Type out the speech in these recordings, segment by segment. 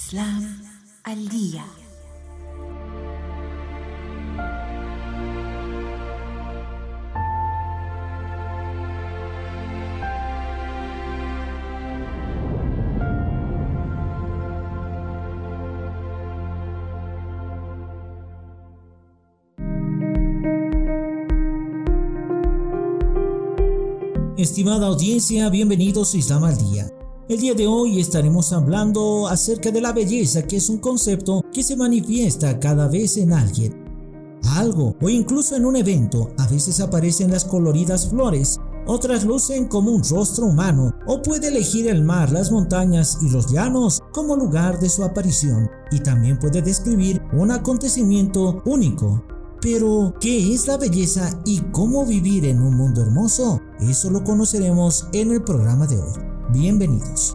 Islam al día. Estimada audiencia, bienvenidos a Islam al día. El día de hoy estaremos hablando acerca de la belleza, que es un concepto que se manifiesta cada vez en alguien, algo o incluso en un evento. A veces aparecen las coloridas flores, otras lucen como un rostro humano, o puede elegir el mar, las montañas y los llanos como lugar de su aparición, y también puede describir un acontecimiento único. Pero, ¿qué es la belleza y cómo vivir en un mundo hermoso? Eso lo conoceremos en el programa de hoy. Bienvenidos.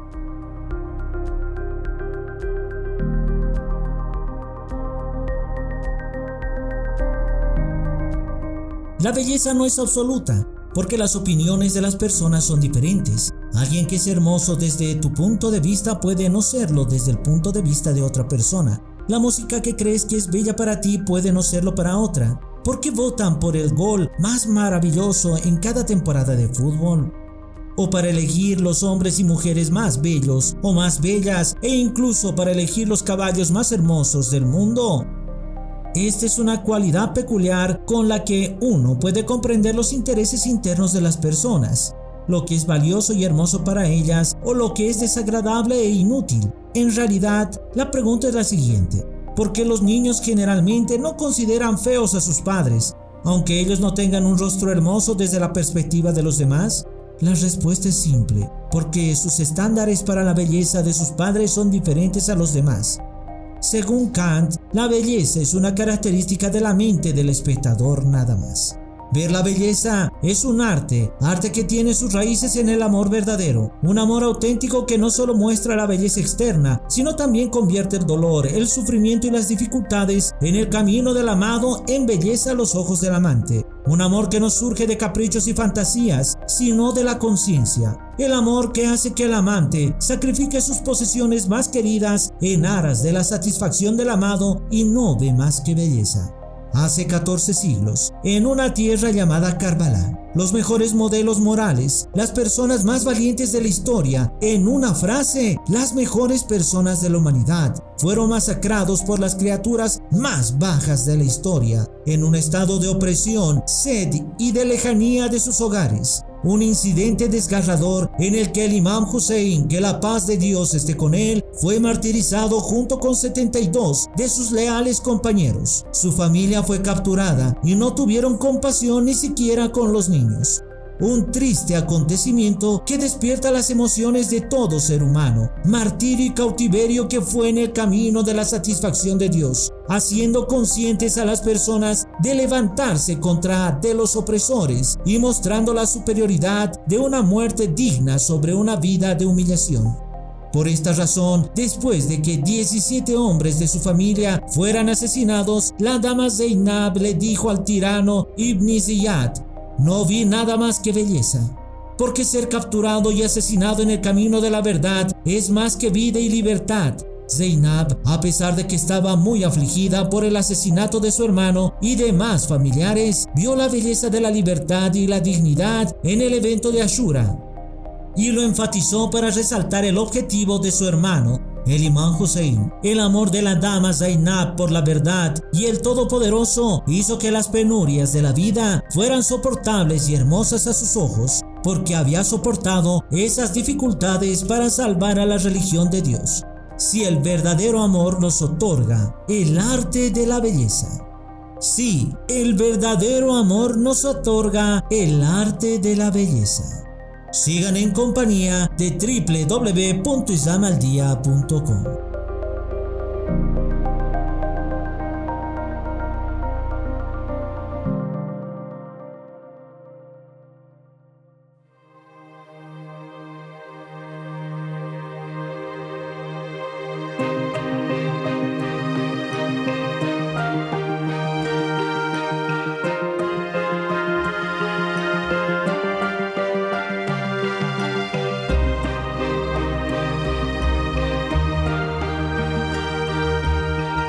La belleza no es absoluta, porque las opiniones de las personas son diferentes. Alguien que es hermoso desde tu punto de vista puede no serlo desde el punto de vista de otra persona. La música que crees que es bella para ti puede no serlo para otra. ¿Por qué votan por el gol más maravilloso en cada temporada de fútbol? O para elegir los hombres y mujeres más bellos o más bellas, e incluso para elegir los caballos más hermosos del mundo. Esta es una cualidad peculiar con la que uno puede comprender los intereses internos de las personas, lo que es valioso y hermoso para ellas o lo que es desagradable e inútil. En realidad, la pregunta es la siguiente: ¿por qué los niños generalmente no consideran feos a sus padres, aunque ellos no tengan un rostro hermoso desde la perspectiva de los demás? La respuesta es simple: porque sus estándares para la belleza de sus padres son diferentes a los demás. Según Kant, la belleza es una característica de la mente del espectador nada más. Ver la belleza es un arte que tiene sus raíces en el amor verdadero, un amor auténtico que no solo muestra la belleza externa, sino también convierte el dolor, el sufrimiento y las dificultades en el camino del amado en belleza a los ojos del amante. Un amor que no surge de caprichos y fantasías, sino de la conciencia. El amor que hace que el amante sacrifique sus posesiones más queridas en aras de la satisfacción del amado y no ve más que belleza. Hace 14 siglos, en una tierra llamada Karbala, los mejores modelos morales, las personas más valientes de la historia, en una frase, las mejores personas de la humanidad, fueron masacrados por las criaturas más bajas de la historia, en un estado de opresión, sed y de lejanía de sus hogares. Un incidente desgarrador en el que el Imam Hussein, que la paz de Dios esté con él, fue martirizado junto con 72 de sus leales compañeros. Su familia fue capturada y no tuvieron compasión ni siquiera con los niños. Un triste acontecimiento que despierta las emociones de todo ser humano, martirio y cautiverio que fue en el camino de la satisfacción de Dios, haciendo conscientes a las personas de levantarse contra de los opresores y mostrando la superioridad de una muerte digna sobre una vida de humillación. Por esta razón, después de que 17 hombres de su familia fueran asesinados, la dama Zainab le dijo al tirano Ibn Ziyad: «No vi nada más que belleza, porque ser capturado y asesinado en el camino de la verdad es más que vida y libertad». Zainab, a pesar de que estaba muy afligida por el asesinato de su hermano y demás familiares, vio la belleza de la libertad y la dignidad en el evento de Ashura y lo enfatizó para resaltar el objetivo de su hermano, el Imam Hussein. El amor de la dama Zainab por la verdad y el Todopoderoso hizo que las penurias de la vida fueran soportables y hermosas a sus ojos, porque había soportado esas dificultades para salvar a la religión de Dios. Si el verdadero amor nos otorga el arte de la belleza. Sí, el verdadero amor nos otorga el arte de la belleza. Sigan en compañía de www.islamaldia.com.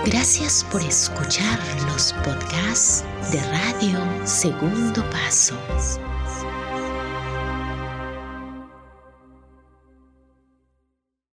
Gracias por escuchar los podcasts de Radio Segundo Paso.